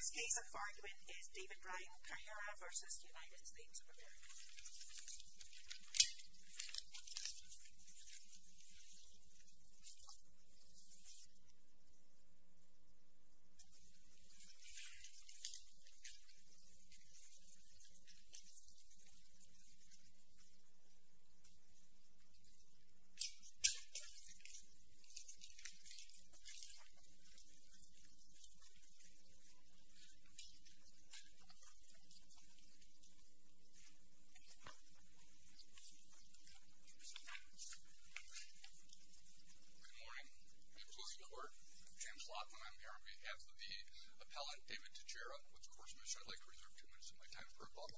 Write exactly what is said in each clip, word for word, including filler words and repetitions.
Next case of argument is David Ryan Carrera v. United States of America. I'm here on behalf of the appellant, David Teixeira. With your permission, I'd like to reserve two minutes of my time for rebuttal.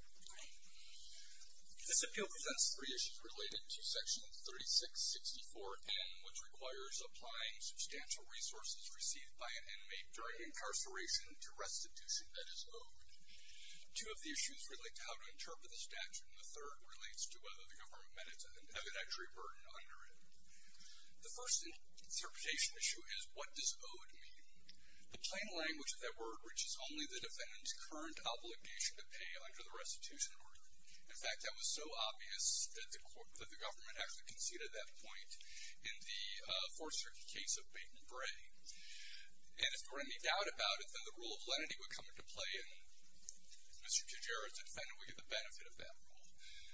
This appeal presents three issues related to Section thirty-six sixty-four N, which requires applying substantial resources received by an inmate during incarceration to restitution that is owed. Two of the issues relate to how to interpret the statute, and the third relates to whether the government met its evidentiary burden under it. The first interpretation issue is, what does owed mean? The plain language of that word reaches only the defendant's current obligation to pay under the restitution order. In fact, that was so obvious that the, court, that the government actually conceded that point in the uh, Fourth Circuit case of Baton Bray. And if there were any doubt about it, then the rule of lenity would come into play, and Mister Teixeira, as a defendant, would get the benefit of that rule.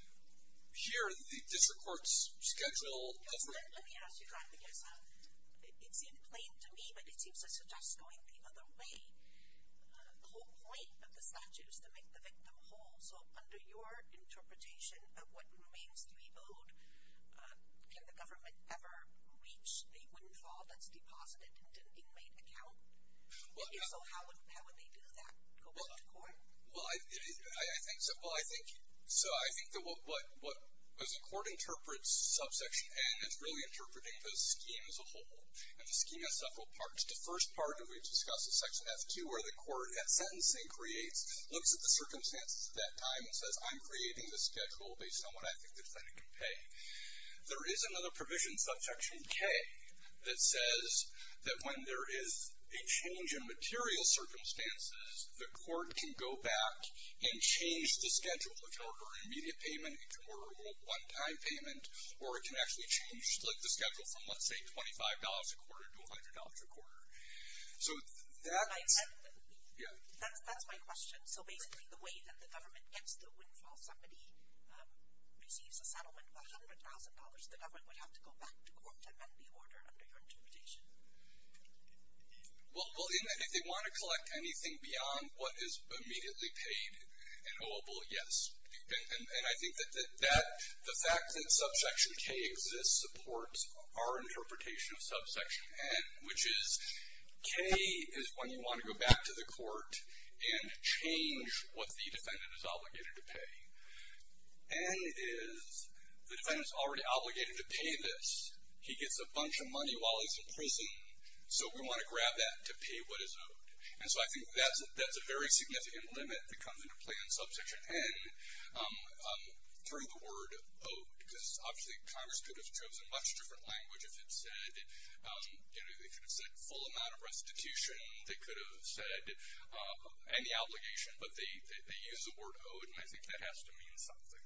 Here, the district court's schedule of... Let, let me ask you that, because uh, it, it seemed plain to me, but it seems to suggest going the other way. Uh, the whole point of the statute is to make the victim whole. So under your interpretation of what remains to be owed, uh, can the government ever reach a windfall that's deposited into an inmate account? Well, if so, how would, how would they do that? Go back well, to court? Well, I, I, I think so. Well, I think so. I think that what, what, what as the court interprets subsection N, it's really interpreting the scheme as a whole. And the scheme has several parts. The first part that we discussed is section F two, where the court at sentencing creates, looks at the circumstances at that time and says, I'm creating this schedule based on what I think the defendant can pay. There is another provision, subsection K, that says that when there is a change in material circumstances, the court can go back and change the schedule. It can order an immediate payment, it can order a one-time payment, or it can actually change like the schedule from, let's say, twenty-five dollars a quarter to one hundred dollars a quarter. So that... Right, that, yeah. That's, that's my question. So basically the way that the government gets the windfall, somebody um, receives a settlement of one hundred thousand dollars, the government would have to go back to court to amend the order under your interpretation. Well, well, in that, if they want to collect anything beyond what is immediately paid and owable, yes. And, and, and I think that, that that the fact that subsection K exists supports our interpretation of subsection N, which is K is when you want to go back to the court and change what the defendant is obligated to pay. N is the defendant's already obligated to pay this. He gets a bunch of money while he's in prison, so we want to grab that to pay what is owed. And so I think that's a, that's a very significant limit that comes into play in subsection N um, um, through the word owed. Because obviously Congress could have chosen much different language if it said, um, you know, they could have said full amount of restitution, they could have said uh, any obligation, but they, they, they use the word owed, and I think that has to mean something.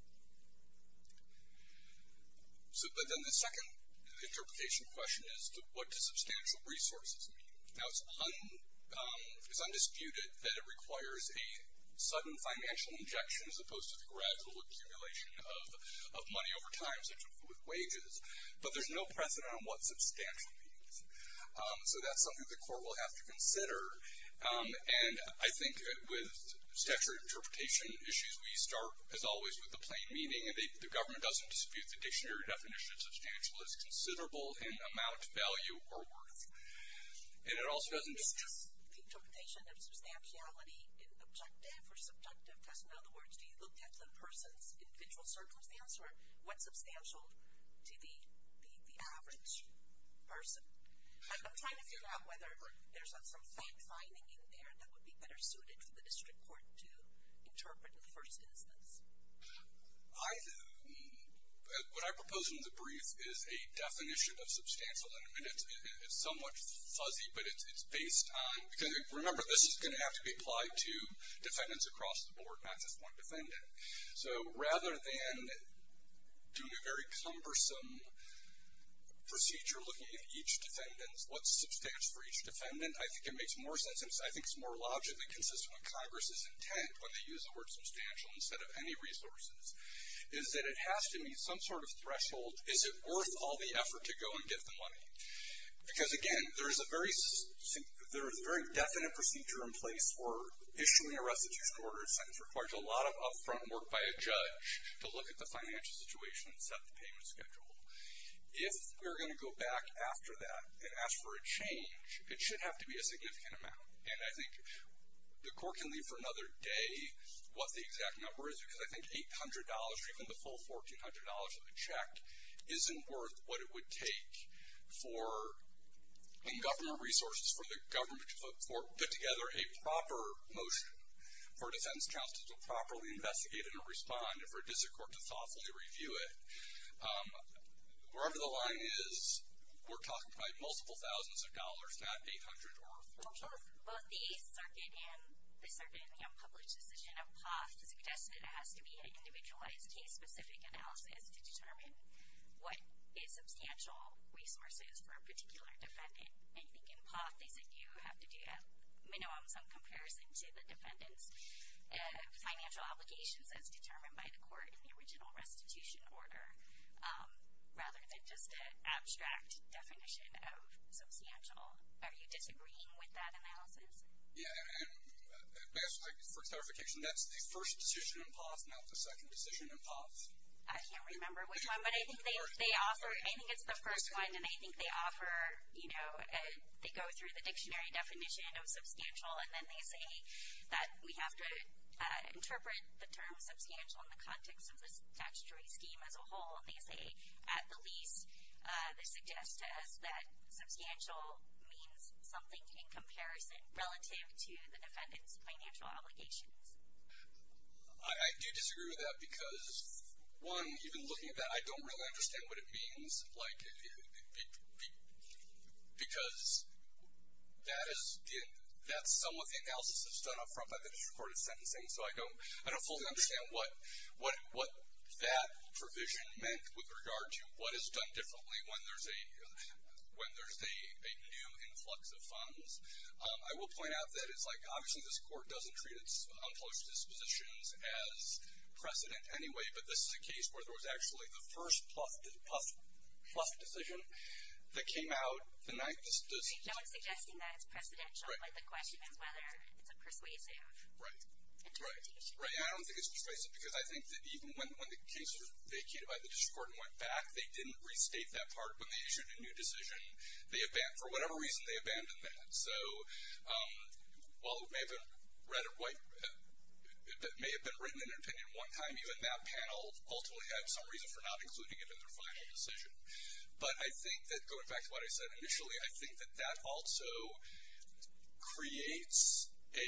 So, but then the second interpretation question is, to, what does substantial resources mean? Now, it's, un, um, it's undisputed that it requires a sudden financial injection as opposed to the gradual accumulation of, of money over time, such as with wages. But there's no precedent on what substantial means. Um, so that's something the court will have to consider. Um, and I think with statutory interpretation issues, we start, as always, with the plain meaning, and they, the government doesn't dispute the dictionary definition of substantial as considerable in amount, value, or worth. And it also doesn't just... Is the interpretation of substantiality in objective or subjective test? In other words, do you look at the person's individual circumstance, or what's substantial to the, the, the average person? I'm, I'm trying to figure out whether there's some fact-finding in there that would be better suited for the district court to interpret in the first instance. I, what I propose in the brief is a definition of substantial, and it's, it's somewhat fuzzy, but it's, it's based on, because remember, this is going to have to be applied to defendants across the board, not just one defendant. So rather than doing a very cumbersome procedure looking at each defendant, what's substantial for each defendant, I think it makes more sense, and I think it's more logically consistent with Congress's intent when they use the word substantial instead of any resources, is that it has to meet some sort of threshold. Is it worth all the effort to go and get the money? Because again, there's a very, there is a very definite procedure in place for issuing a restitution order. It requires a lot of upfront work by a judge to look at the financial situation and set the payment schedule. If we're going to go back after that and ask for a change, it should have to be a significant amount. And I think the court can leave for another day what the exact number is, because I think eight hundred dollars or even the full fourteen hundred dollars of a check isn't worth what it would take for in government resources for the government to put, for, put together a proper motion for defense counsel to properly investigate and respond, and for a district court to thoughtfully review it. Um, wherever the line is, we're talking about multiple thousands of dollars, not eight hundred or fourteen hundred. Well, both the Eighth Circuit and the Circuit in the unpublished decision of P O F suggested it has to be an individualized case-specific analysis to determine what is substantial resources for a particular defendant. I think in P O F they said you have to do at minimum some comparison to the defendant's uh, financial obligations as determined by the court in the original restitution order, um, rather than just an abstract definition of substantial. Are you disagreeing with that analysis? Yeah, and uh, for clarification, that's the first decision in P O F, not the second decision in P O F. I can't remember which one, but I think they they offer, I think it's the first one, and I think they offer, you know, uh, they go through the dictionary definition of substantial, and then they say that we have to uh, interpret the term substantial in the context of the statutory scheme as a whole, and they say at the least uh, they suggest to us that substantial means something in comparison relative to the defendant's financial obligations. I, I do disagree with that because, one, even looking at that, I don't really understand what it means. Like, it, it, it, it, because that is the, that's somewhat the analysis that's done up front by the district court in sentencing. So I don't I don't fully understand what what what that provision meant with regard to what is done differently when there's a when there's a, a new influx of funds. Um, I will point out that it's like obviously this court doesn't treat its unpublished dispositions as precedent anyway, but this is a case where there was actually the first plus plus plus decision that came out the night this, this no one's suggesting that it's precedential, right. But the question is whether it's a persuasive right. interpretation. Right. Right. And I don't think it's persuasive because I think that even when, when the case was vacated by the district court and went back, they didn't restate that part. When they issued a new decision, they abandoned, for whatever reason, they abandoned that. So, um, while it may have been read it white, it may have been written in an opinion one time, even that panel ultimately had some reason for not including it in their final decision. But I think that, going back to what I said initially, I think that that also creates a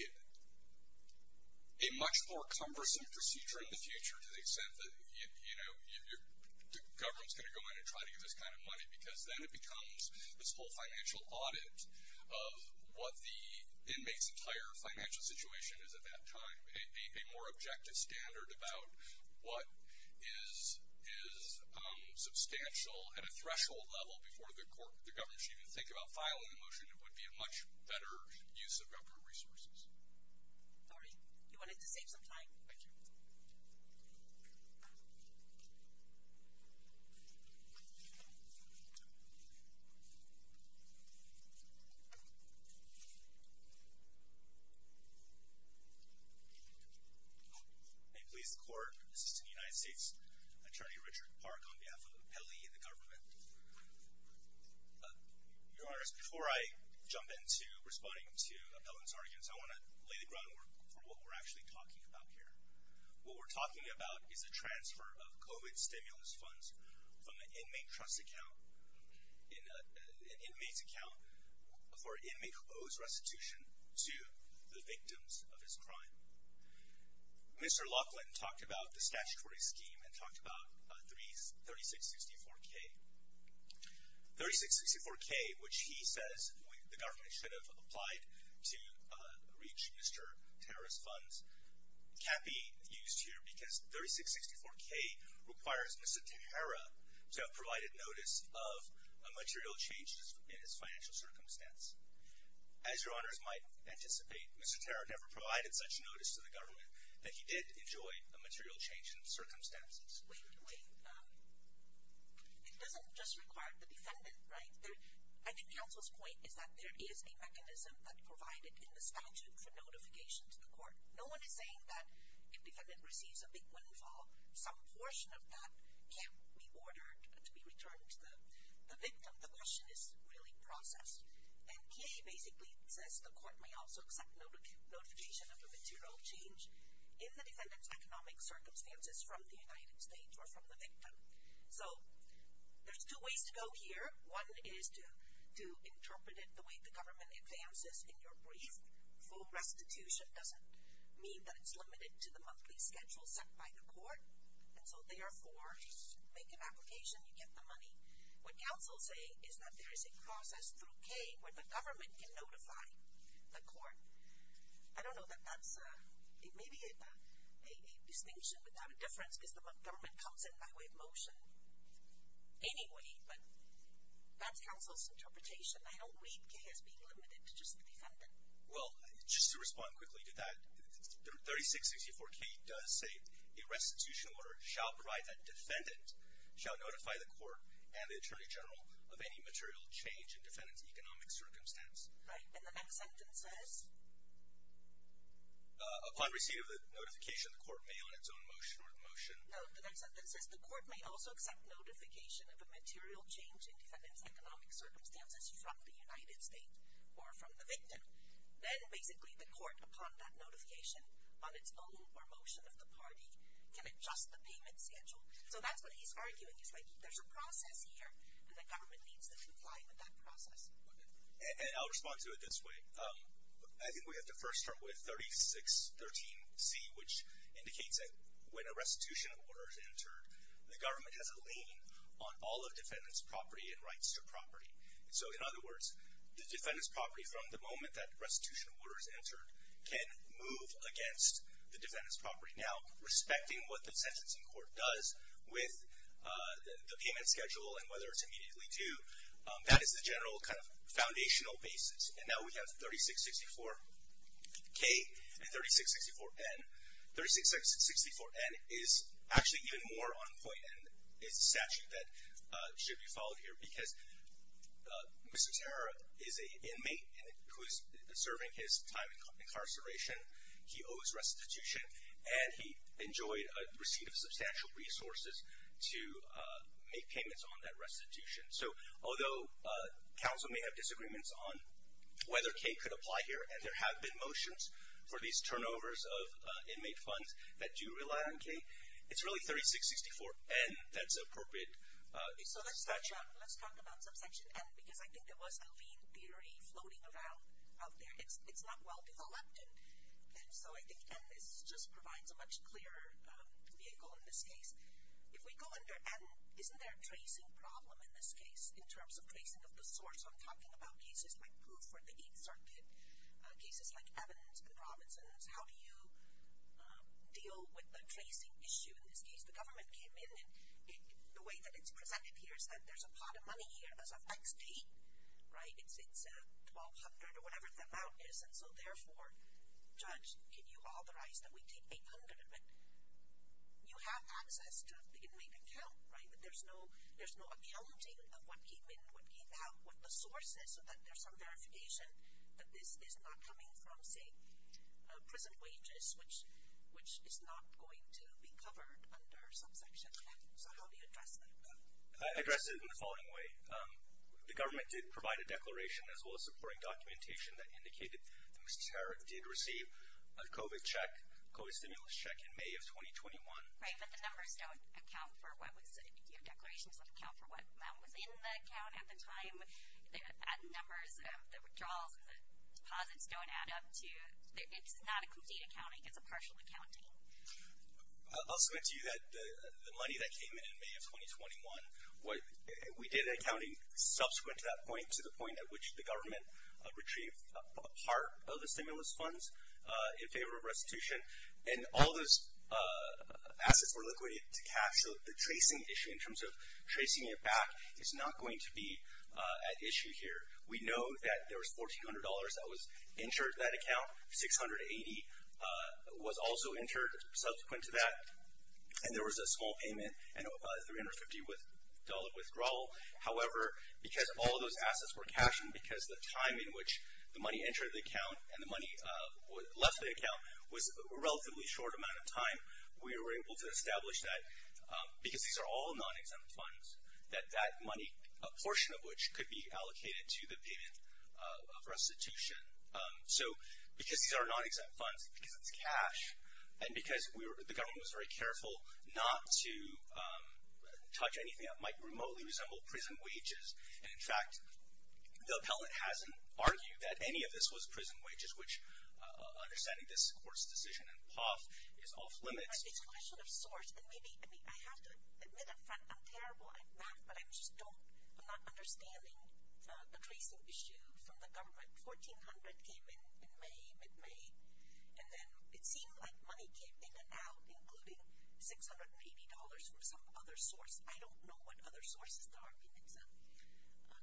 a much more cumbersome procedure in the future to the extent that, you, you know, you, you're, the government's going to go in and try to get this kind of money, because then it becomes this whole financial audit of what the inmate's entire financial situation is at that time, a, a, a more objective standard about what is is um, substantial at a threshold level before the court, the government should even think about filing a motion. It would be a much better use of government resources. All right. You wanted to save some time? Thank you. May it please the Court, Assistant United States Attorney Richard Park on behalf of Appellee and the government. Uh, Your Honors, before I jump into responding to appellant's arguments, I want to lay the groundwork for what we're actually talking about here. What we're talking about is a transfer of COVID stimulus funds from the inmate trust account in a, an inmate's account for an inmate who owes restitution to the victims of his crime. Mister Laughlin talked about the statutory scheme and talked about uh, thirty-six sixty-four K. thirty-six sixty-four K, which he says we, the government should have applied to uh, reach Mister Terra's funds, can't be used here because thirty-six sixty-four K requires Mister Terra to have provided notice of a material change in his financial circumstance. As your honors might anticipate, Mister Terra never provided such notice to the government that he did enjoy a material change in circumstances. Wait, wait. Um, it doesn't just require the defendant, right? There, I think counsel's point is that there is a mechanism that provided in the statute for notification to the court. No one is saying that if defendant receives a big windfall, some portion of that can't be ordered to be returned to the, the victim. The question is really processed. And K basically says the court may also accept noti- notification of a material change in the defendant's economic circumstances from the United States or from the victim. So there's two ways to go here. One is to, to interpret it the way the government advances in your brief. Full restitution doesn't mean that it's limited to the monthly schedule set by the court. And so therefore, make an application, you get the money. What counsel's saying is that there is a process through K where the government can notify the court. I don't know that that's uh, it may be a, a, a distinction without a difference because the government comes in by way of motion anyway, but that's counsel's interpretation. I don't read K as being limited to just the defendant. Well, just to respond quickly to that, thirty-six sixty-four K does say a restitution order shall provide that defendant shall notify the court and the Attorney General of any material change in defendant's economic circumstance. Right, and the next sentence says? Uh, upon receipt of the notification, the court may on its own motion or the motion. No, the next sentence says the court may also accept notification of a material change in defendant's economic circumstances from the United States or from the victim. Then basically the court, upon that notification, on its own or motion of the party, can adjust the payment schedule. So that's what he's arguing. He's like, there's a process here, and the government needs to comply with that process. And, and I'll respond to it this way. Um, I think we have to first start with thirty-six thirteen C, which indicates that when a restitution order is entered, the government has a lien on all of defendant's property and rights to property. So in other words, the defendant's property from the moment that restitution order is entered can move against the defendant's property. Now, respecting what the sentencing court does with uh, the, the payment schedule and whether it's immediately due, um, that is the general kind of foundational basis. And now we have thirty-six sixty-four K and thirty-six sixty-four N. thirty-six sixty-four N is actually even more on point and is a statute that uh, should be followed here because uh, Mister Terra is an inmate who is serving his time in incarceration. He owes restitution, and he enjoyed a receipt of substantial resources to uh, make payments on that restitution. So although uh, counsel may have disagreements on whether K could apply here, and there have been motions for these turnovers of uh, inmate funds that do rely on K, it's really thirty-six sixty-four N that's appropriate. Uh, so let's talk, about, let's talk about subsection N, because I think there was a lien theory floating around out there. It's it's not well developed, and, and so I think N is just provides a much clearer um, vehicle in this case. If we go under N, isn't there a tracing problem in this case in terms of tracing of the source? So I'm talking about cases like Proof for the Eighth Circuit, uh, cases like Evans and Robinson's. How do you um, deal with the tracing issue in this case? The government came in, and it, the way that it's presented here is that there's a pot of money here as of X date, right? It's it's uh, twelve hundred or whatever the amount is, and so therefore, Judge, can you authorize that we take eight hundred of it? You have access to the inmate account, right? But there's no there's no accounting of what came in, what came out, what the source is, so that there's some verification that this is not coming from, say, uh, prison wages, which which is not going to be covered under subsection N. So how do you address that? I address it in the following way. Um, the government did provide a declaration as well as supporting documentation that indicated that Mister Terra did receive a COVID check, COVID stimulus check in May of twenty twenty-one. Right, but the numbers don't account for what was, your declarations don't account for what amount was in the account at the time. The numbers of the withdrawals and the deposits don't add up to, it's not a complete accounting, it's a partial accounting. I'll submit to you that the, the money that came in in May of twenty twenty-one, what, we did accounting subsequent to that point, to the point at which the government uh, retrieved a, a part of the stimulus funds uh, in favor of restitution. And all those uh, assets were liquidated to cash. So the tracing issue in terms of tracing it back is not going to be uh, at issue here. We know that there was fourteen hundred dollars that was entered in that account. six hundred eighty dollars uh, was also entered subsequent to that. And there was a small payment and a three hundred fifty dollars withdrawal. However, because all of those assets were cashed and because the time in which the money entered the account and the money uh, left the account was a relatively short amount of time, we were able to establish that um, because these are all non-exempt funds, that that money, a portion of which could be allocated to the payment uh, of restitution. Um, so because these are non-exempt funds, because it's cash, and because we were, the government was very careful not to um, touch anything that might remotely resemble prison wages, and in fact, the appellant hasn't argued that any of this was prison wages, which, uh, understanding this court's decision in P O F, is off limits. It's a question of source, and maybe, I mean, I have to admit up front, I'm terrible at math, but I just don't, I'm not understanding uh, the tracing issue from the government. fourteen hundred came in in May, mid-May, and then it seemed like money came in and out, including six hundred eighty dollars from some other source. I don't know what other sources there are. I mean, it's a, a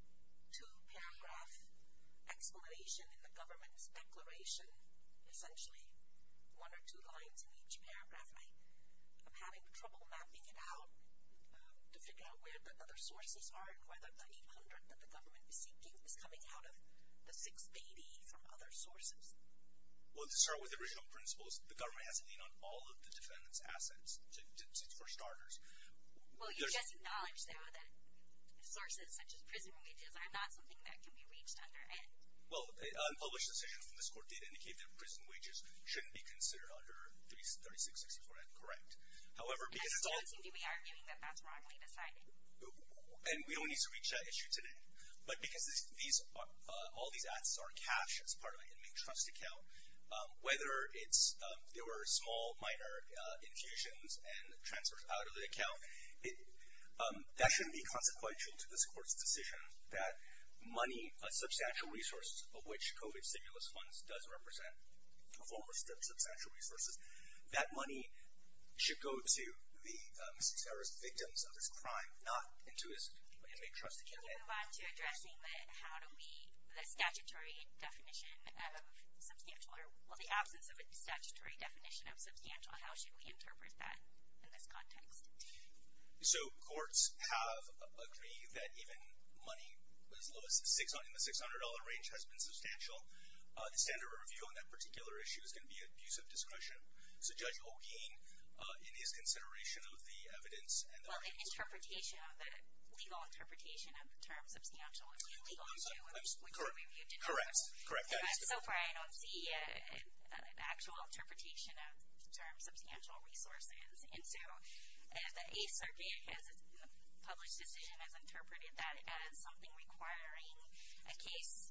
two-paragraph explanation in the government's declaration, essentially one or two lines in each paragraph. I, I'm having trouble mapping it out um, to figure out where the other sources are and whether the eight hundred that the government is seeking is coming out of the six eighty from other sources. Well, to start with the original principles, the government has to lean on all of the defendant's assets to, to, to, for starters. Well, you There's, just acknowledged, though, that sources such as prison wages are not something that can be reached under N. Well, an unpublished decision from this court did indicate that prison wages shouldn't be considered under thirty-six sixty-four N, correct. However, because it's all... You don't seem to be arguing that that's wrongly decided. And we don't need to reach that issue today. But because this, these are, uh, all these assets are cash as part of an inmate trust account, um, whether it's um, there were small, minor uh, infusions and transfers out of the account, it, um, that shouldn't be consequential to this court's decision that money, uh, substantial resources, of which COVID stimulus funds does represent a form of substantial resources, that money should go to the uh, Mister Terra's victims of his crime, not into his inmate trust account. Can we move on to addressing the how do we, the statutory definition of substantial, or, well, the absence of a statutory definition of substantial, how should we interpret that in this context? So courts have agreed that even money as low as six hundred in the six hundred dollar range has been substantial. Uh, the standard of review on that particular issue is going to be abuse of discretion. So Judge Holguin, uh, in his consideration of the evidence and the... Well, in interpretation of the legal interpretation of the term substantial, it's illegal to, which correct, we reviewed. Correct, correct. So, so far I don't see a, a, an actual interpretation of the term substantial resources. And so uh, the Eighth Circuit has, in the published decision, has interpreted that as something requiring a case,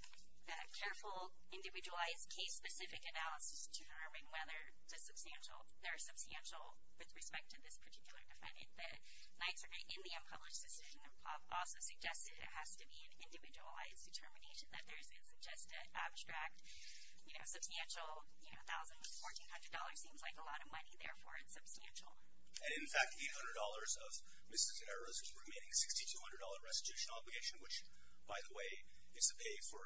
a careful, individualized, case-specific analysis to determine whether the substantial, there are substantial with respect to this particular defendant. The Ninth Circuit, in the unpublished decision, also suggested it has to be an individualized determination, that there isn't just an abstract, you know, substantial, you know, one thousand dollars, fourteen hundred dollars seems like a lot of money, therefore it's substantial. And in fact, eight hundred dollars of Mister Terra's remaining six thousand two hundred dollars restitution obligation, which, by the way, is to pay for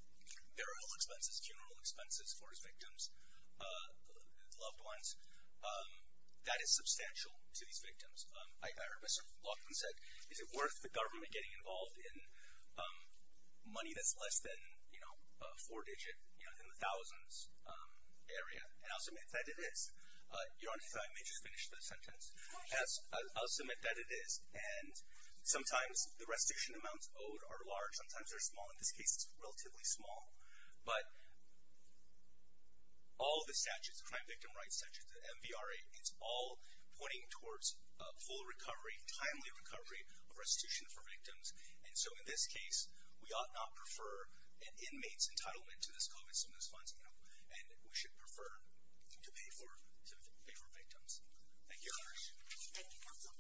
burial expenses, funeral expenses for his victims, uh, loved ones, um, that is substantial to these victims. Um, I, I heard Mister Laughlin said, is it worth the government getting involved in um, money that's less than, you know, a four-digit, you know, in the thousands um, area? And I'll submit that it is. Uh, Your Honor, if I may just finish the sentence. As, I'll submit that it is. And sometimes the restitution amounts owed are large. Sometimes they're small. In this case, it's relatively small. But all the statutes, the crime victim rights statutes, the M V R A, it's all pointing towards uh, full recovery, timely recovery of restitution for victims. And so in this case, we ought not prefer an inmate's entitlement to this COVID stimulus funds, you know, and we should prefer to pay for to pay for victims. Thank you, Your Honors. Thank you, counsel.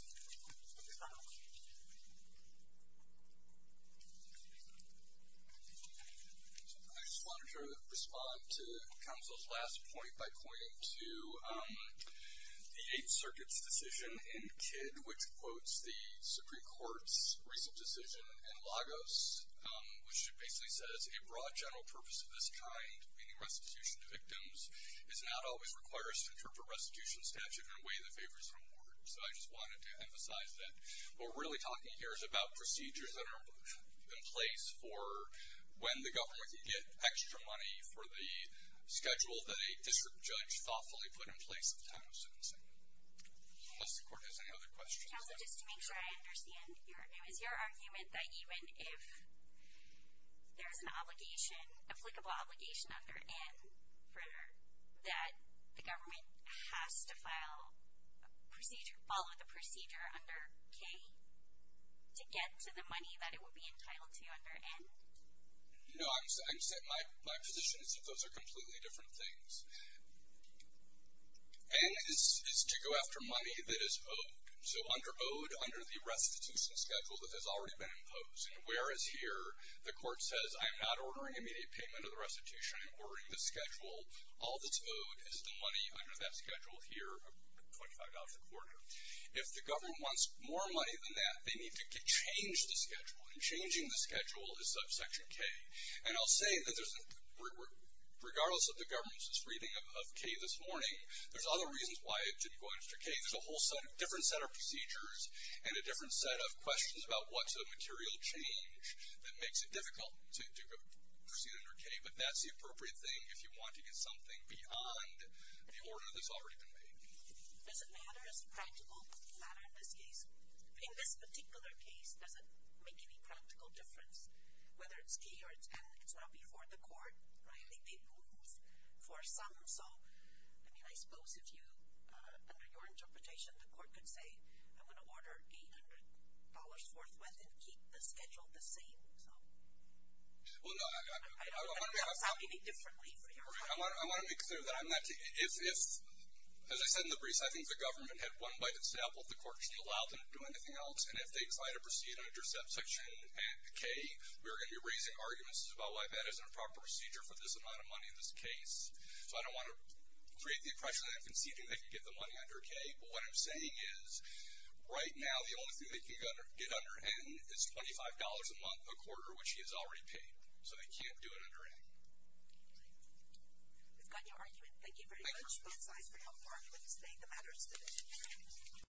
I just wanted to respond to counsel's last point by pointing to the Eighth Circuit's decision in Kidd, which quotes the Supreme Court's recent decision in Lagos, which basically says a broad general purpose of this kind, meaning restitution to victims, is not always required to interpret restitution statute in a way that favors an award. So I just wanted to emphasize that what we're really talking here is about procedures that are in place for when the government can get extra money for the schedule that a district judge thoughtfully put in place at the time of sentencing. Unless the court has any other questions. Counsel, just to make sure I understand your argument, is your argument that even if there's an obligation, applicable obligation under N, for that the government has to file procedure, follow the procedure under K to get to the money that it would be entitled to under N? No, I'm saying my, my position is that those are completely different things. N is, is to go after money that is owed. So under owed, under the restitution schedule that has already been imposed. And whereas here, the court says, I am not ordering immediate payment of the restitution, I'm ordering the schedule. All that's owed is the money under that schedule here, twenty-five dollars a quarter. If the government wants more money than that, they need to get, change the schedule. And changing the schedule is subsection K. And I'll say that there's, a, regardless of the government's reading of, of K this morning, there's other reasons why it didn't go under K. There's a whole set of, different set of procedures and a different set of questions about what's a material change that makes it difficult to, to go, proceed under K. But that's the appropriate thing if you want to get something beyond the order that's already been made. Does it matter as a practical matter in this case? In this particular case, does it make any practical difference? Whether it's K or it's N, it's not before the court, right? They, they move for some. So, I mean, I suppose if you, uh, under your interpretation, the court could say, I'm going to order eight hundred dollars forthwith and keep the schedule the same. So, well, no, I, I, I I, don't know if it comes out any differently for your right, I want, I want to make clear that I'm not taking, if, if, as I said in the briefs, I think the government had one bite at the apple. The court shouldn't allow them to do anything else. And if they try to proceed under subsection K, we're going to be raising arguments about why that isn't a proper procedure for this amount of money in this case. So I don't want to create the impression that I'm conceding they can get the money under K. But what I'm saying is, right now, the only thing they can get under, get under N is twenty-five dollars a month, a quarter, which he has already paid. So they can't do it under N. We've got your argument. Thank you very Thank much, you. both sides, for your helpful arguments today. The matter is submitted.